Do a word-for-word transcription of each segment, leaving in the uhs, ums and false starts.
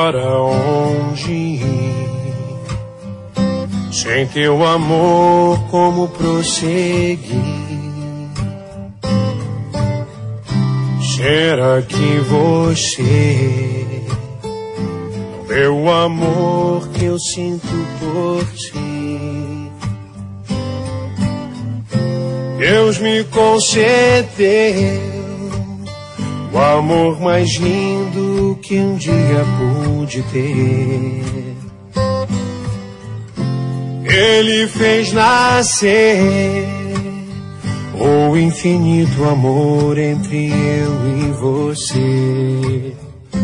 Para onde ir? Sem teu amor, como prosseguir? Será que você não vê o amor que eu sinto por ti? Deus me concedeu o amor mais lindo que um dia pude ter. Ele fez nascer o infinito amor entre eu e você.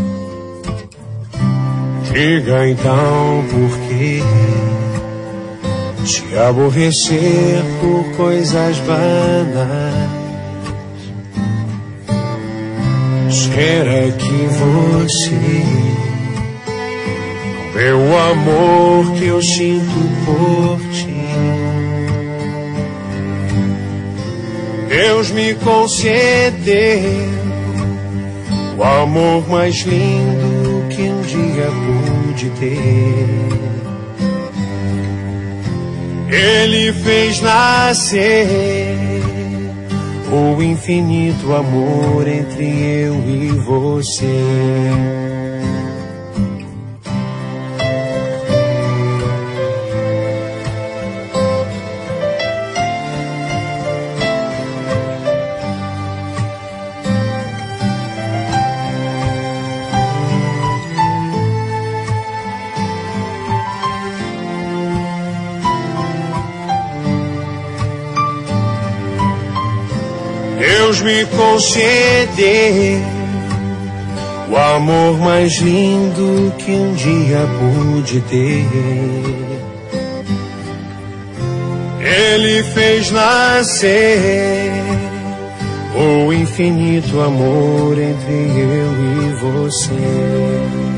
Diga então por que se aborrecer por coisas banais? Será que você não vê o amor que eu sinto por ti? Deus me concedeu o amor mais lindo que um dia pude ter. Ele fez nascer o infinito amor entre eu e você. Deus me concedeu o amor mais lindo que um dia pude ter. Ele fez nascer o infinito amor entre eu e você.